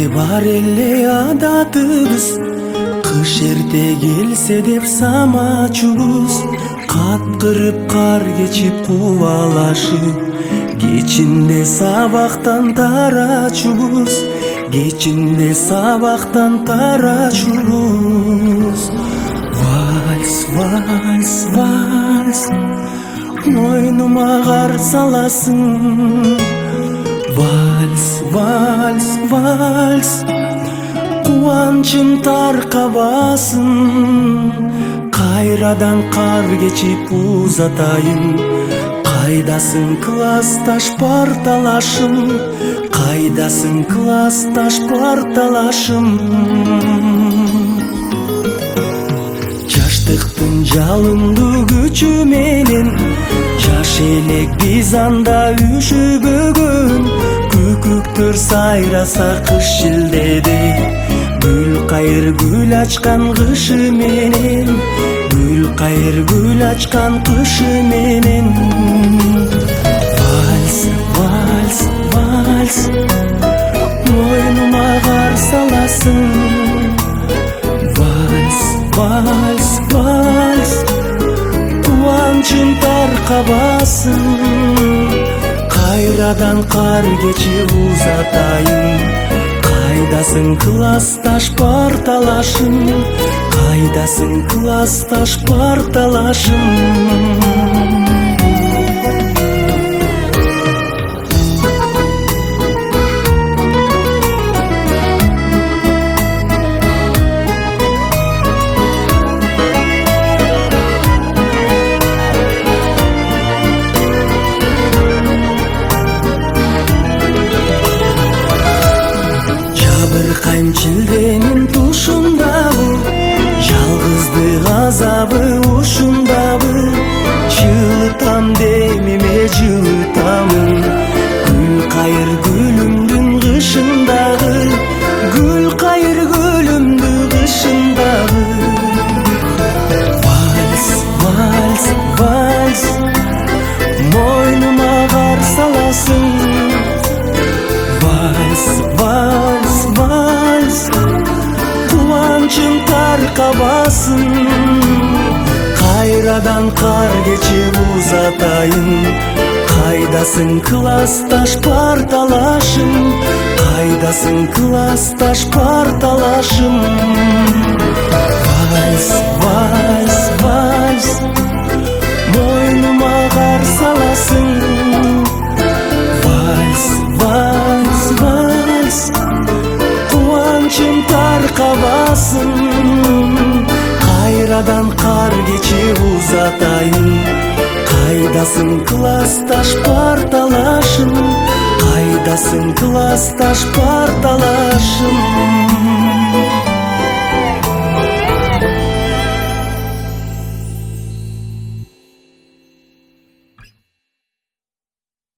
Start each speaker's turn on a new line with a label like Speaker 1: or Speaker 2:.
Speaker 1: бар эле адатыбыз, кыш эрте келсе деп самачубуз, каткырып кар кечип кубалашып, кечинде сабактан тарачубуз, кечинде сабактан тарачубуз. Вальс, вальс, вальс, мойнума кар саласың. Вальс, вальс, вальс, кубанчым таркабасын. Кайрадан кар кечип узатайын, кайдасың классташ парталашым, кайдасың классташ парталашым. Жаштыктын жалындуу күчү менен жаш элек биз анда үшүбөгөн, күкүктөр сайраса кыш шилдеде, гүл кайыр гүл ачкан кышы менен, гүл кайыр гүл ачкан кышы менен. Вальс, вальс, вальс, мойнума кар саласың. Вальс, вальс, вальс, кубанчым таркабасын. Кайрадан кар кечип узатайын, кайдасың классташ парталашым, кайдасың классташ парталашым. Жабыркайм чилденин тушундабы, жалгыздык азабы ушундабы. Жылытам демиме жылытамын, гүл кайыр гүлүмдүн кышындагы, гүл кайыр гүлүмдү кышындагы. Вальс, вальс, вальс, мойнума кар саласың. Вальс, вальс, вальс, кубанчым таркабасын. Кайрадан кар кечип узатайын, кайдасың классташ парталашым, кайдасың классташ парталашым. Вальс, вальс, вальс, мойнума кар саласың. Вальс, вальс, вальс, кубанчым таркабасын. Кайрадан кар кечип узатайын, кайдасың классташ парталашым, кайдасың классташ парталашым.